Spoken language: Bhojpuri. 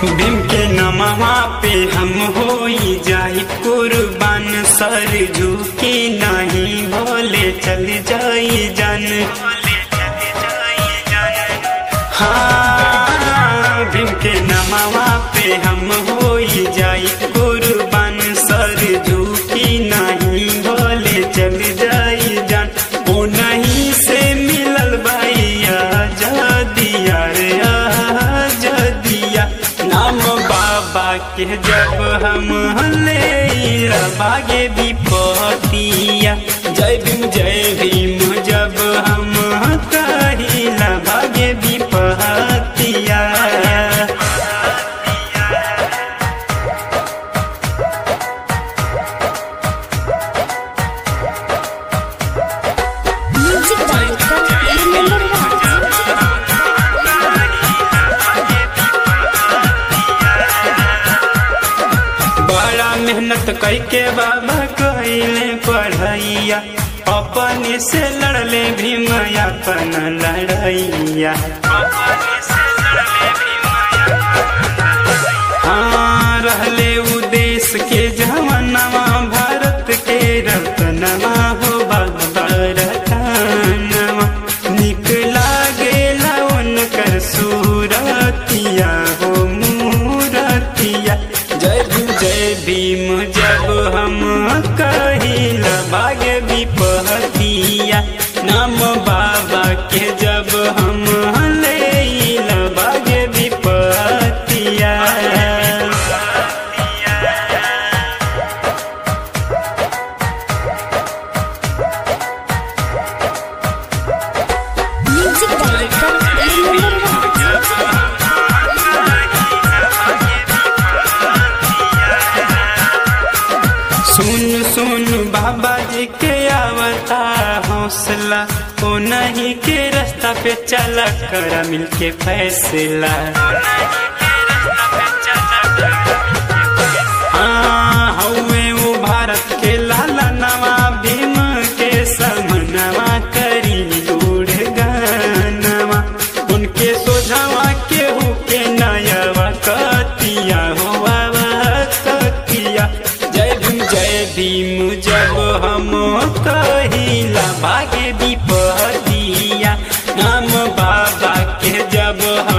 भीम के नमवा पे हम होई जाई कुर्बान, सर झुकी नहीं भोले चल जाई जान। हाँ भीम के नमवा पे हम होई जाई कुर्बान, सर झुकी नहीं भोले चल जाई जान। वो नहीं से मिलल भैया जदिया रे जदिया, नाम बाबा के जब हम ले बागे विपतिया। जय भीम जब हम कहिला भागे विपतिया। मेहनत करके बाबा कहले पढ़ैया, अपने से लड़ले भीम अपन लड़ैया। हाँ रहले उ देश के जवानवा, भारत के रतनवा हो बाबा रतनवा। निक लागेला उनकर सूरतिया हो मूरतिया। जय भीम जब हम कहिला भागे विपतिया, नाम बाबा के जब हम लेला भागे विपतिया। सुन सुन बाबा जी के आवता हौसला, ओ नहीं के रास्ता पे चला कर मिलके फैसला। हाँ हवे वो भारत के लाला नवा, भीम के समनवा करी दूढ़ गानवा। उनके सोझावा के हो के नयवा कतिया हुआ कतिया। जय भीम जब हम कहिला भागे विपतिया, नाम बाबा के जब